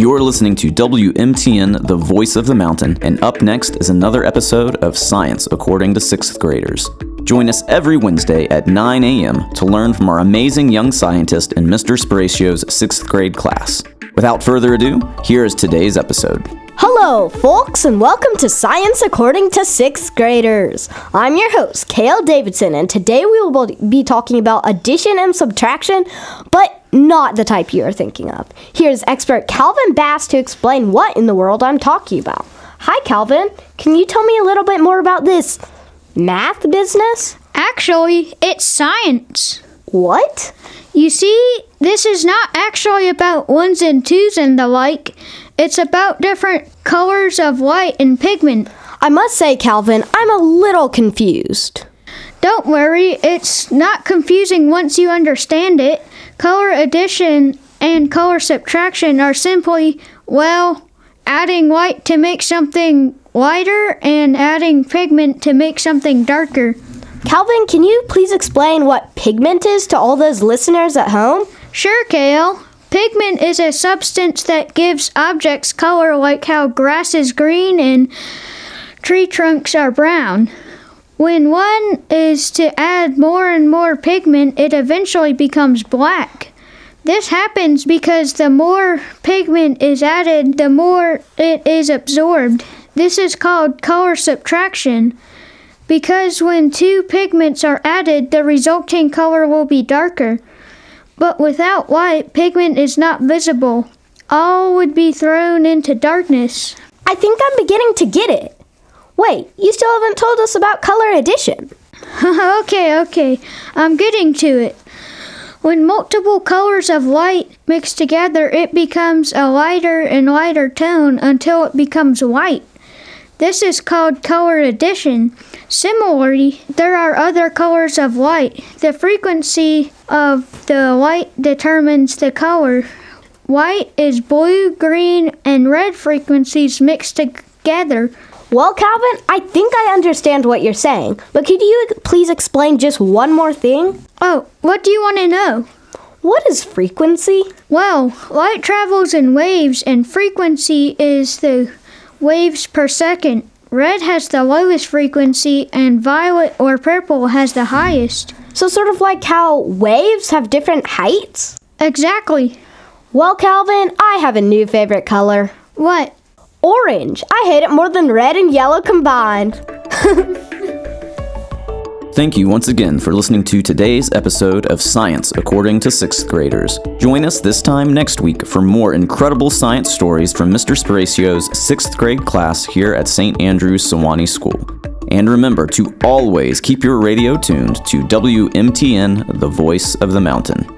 You're listening to WMTN, the voice of the mountain, and up next is another episode of Science According to 6th Graders. Join us every Wednesday at 9 a.m. to learn from our amazing young scientist in Mr. Sparacio's 6th grade class. Without further ado, here is today's episode. Hello, folks, and welcome to Science According to 6th Graders. I'm your host, Kale Davidson, and today we will be talking about addition and subtraction, but not the type you are thinking of. Here's expert Calvin Bass to explain what in the world I'm talking about. Hi, Calvin. Can you tell me a little bit more about this math business? Actually, it's science. What? You see, this is not actually about ones and twos and the like. It's about different colors of light and pigment. I must say, Calvin, I'm a little confused. Don't worry, it's not confusing once you understand it. Color addition and color subtraction are simply, adding light to make something lighter and adding pigment to make something darker. Calvin, can you please explain what pigment is to all those listeners at home? Sure, Kale. Pigment is a substance that gives objects color, like how grass is green and tree trunks are brown. When one is to add more and more pigment, it eventually becomes black. This happens because the more pigment is added, the more it is absorbed. This is called color subtraction. Because when two pigments are added, the resulting color will be darker. But without light, pigment is not visible. All would be thrown into darkness. I think I'm beginning to get it. Wait, you still haven't told us about color addition. Okay. I'm getting to it. When multiple colors of light mix together, it becomes a lighter and lighter tone until it becomes white. This is called color addition. Similarly, there are other colors of light. The frequency of the light determines the color. White is blue, green, and red frequencies mixed together. Well, Calvin, I think I understand what you're saying, but could you please explain just one more thing? Oh, what do you want to know? What is frequency? Well, light travels in waves, and frequency is the waves per second. Red has the lowest frequency, and violet or purple has the highest. So sort of like how waves have different heights? Exactly. Well, Calvin, I have a new favorite color. What? Orange. I hate it more than red and yellow combined. Thank you once again for listening to today's episode of Science According to 6th Graders. Join us this time next week for more incredible science stories from Mr. Sparacio's 6th grade class here at St. Andrew's Sewanee School. And remember to always keep your radio tuned to WMTN, the voice of the mountain.